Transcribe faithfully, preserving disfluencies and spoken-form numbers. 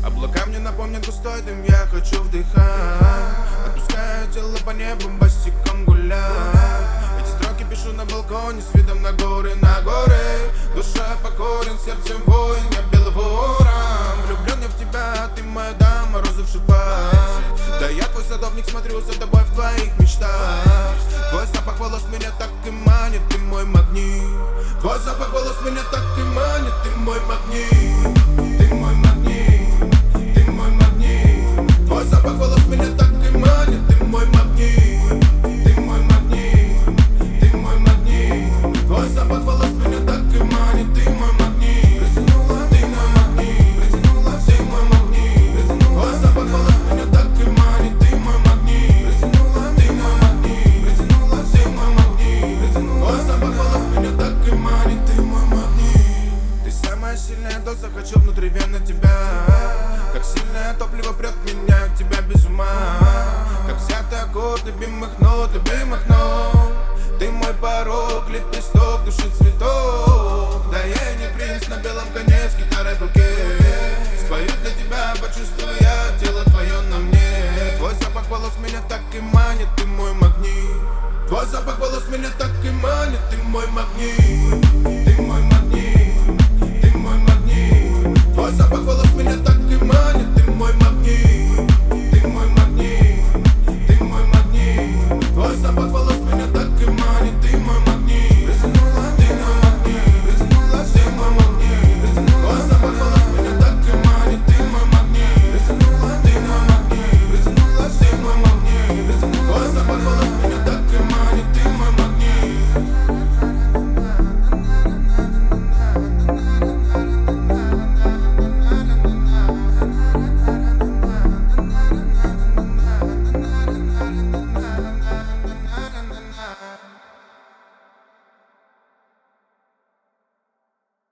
Облака мне напомнят густой дым, я хочу вдыхать. Отпускаю тело по небу, босиком гулять. Эти строки пишу на балконе с видом на горы, на горы. Душа покорен, сердцем воин, я белый ворон. Влюблен я в тебя, ты моя дама, розы в шипах. Да я твой садовник, смотрю за тобой в твоих мечтах. Твой запах волос меня так и манит, ты мой магнит. Твой запах волос меня так и манит, ты мой магнит. Ты мой магнит, ты мой магнит. Твой запах волос меня так и манит, ты мой магнит. Ты мой магнит, ты мой магнит. Твой запах волос меня так и манит, ты мой магнит. Притянула, ты мой магнит. Притянула, ты мой магнит. Твой запах волос меня так и манит, ты мой магнит. Притянула, ты мой магнит. Притянула, ты мой магнит. Твой запах волос меня так и манит, ты мой магнит. Ты самая сильная доза, хочу внутри вены тебя. Как сильное топливо прет меня от тебя без ума. Как взятый аккорд любимых нот, любимых нот. Ты мой порог, лепесток, души цветок. Да я не принц на белом коне с гитарой в руке. Спою для тебя, почувствую я тело твое на мне. Твой запах волос меня так и манит, ты мой магнит. Твой запах волос меня так и манит, ты мой магнит. Ты мой магнит, ты мой магнит. Твой запах волос